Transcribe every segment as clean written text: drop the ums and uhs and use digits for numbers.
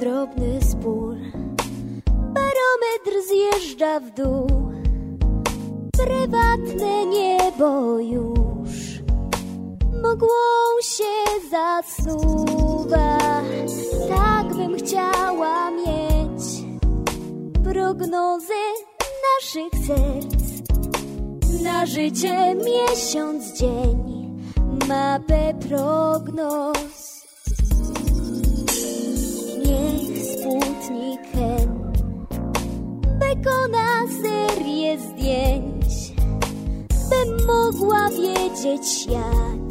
drobny spór. Barometr zjeżdża w dół, prywatne niebo już mgłą się zasuwa. Tak bym chciała mieć prognozy naszych serc na życie, miesiąc, dzień, mapę prognoz. Niech Sputnik Hen wykona serię zdjęć, bym mogła wiedzieć, jak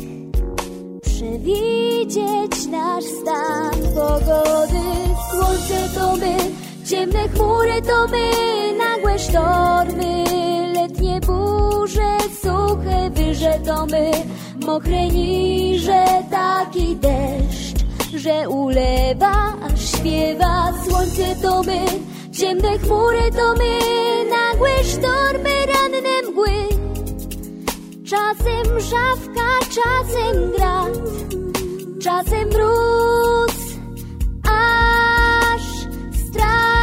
przewidzieć nasz stan pogody. Słońce to my, ciemne chmury to my, nagłe sztormy, letnie burze, suche wyże to my, mokre niże, taki deszcz, że ulewa, aż śpiewa. Słońce to my, ciemne chmury to my, nagłe sztormy, ranne mgły, czasem mrzawka, czasem grad, czasem mróz, aż strach.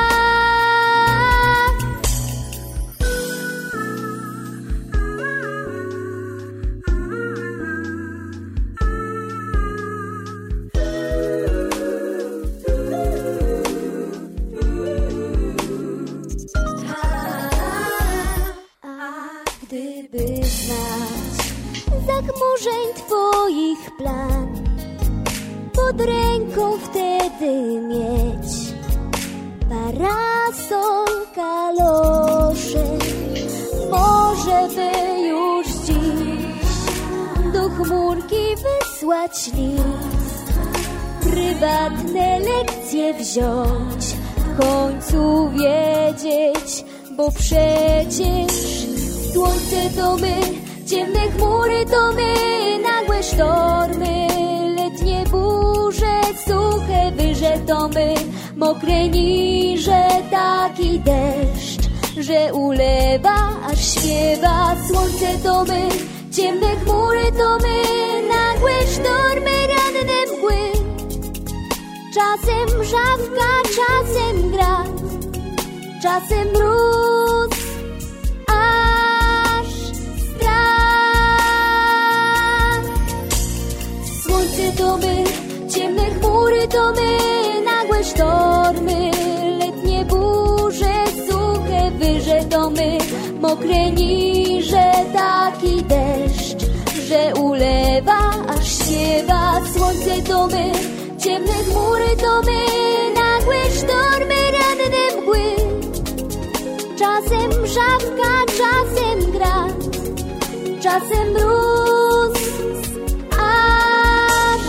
Gdyby znać zachmurzeń twoich plan, pod ręką wtedy mieć parasol, kalosze, może by już dziś do chmurki wysłać list, prywatne lekcje wziąć, w końcu wiedzieć, bo przecież słońce to my, ciemne chmury to my, nagłe sztormy, letnie burze, suche wyże to my, mokre niże, taki deszcz, że ulewa, aż śpiewa. Słońce to my, ciemne chmury to my, nagłe sztormy, ranne mgły, czasem mrzawka, czasem grad, czasem mróz, aż strach. Słońce to my, ciemne chmury to my, nagłe sztormy, letnie burze, suche wyże to my, mokre niże, taki deszcz, że ulewa, aż śpiewa. Słońce to my, ciemne chmury to my, nagłe sztormy, ranne mgły, czasem mrzawka, czasem grad, czasem mróz, aż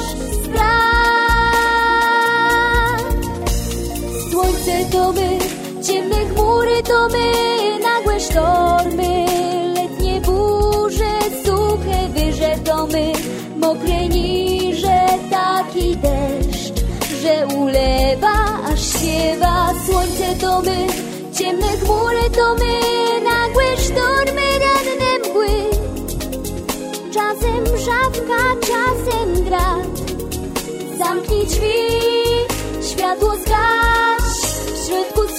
strach. Słońce to my, ciemne chmury to my, nagłe sztormy, letnie burze, suche wyże to my, mokre niże, taki deszcz, że ulewa, aż śpiewa. Słońce to my, ciemne chmury to my, nagłe sztormy, ranne mgły, czasem mrzawka, czasem grad. Zamknij drzwi, światło zgaś, w środku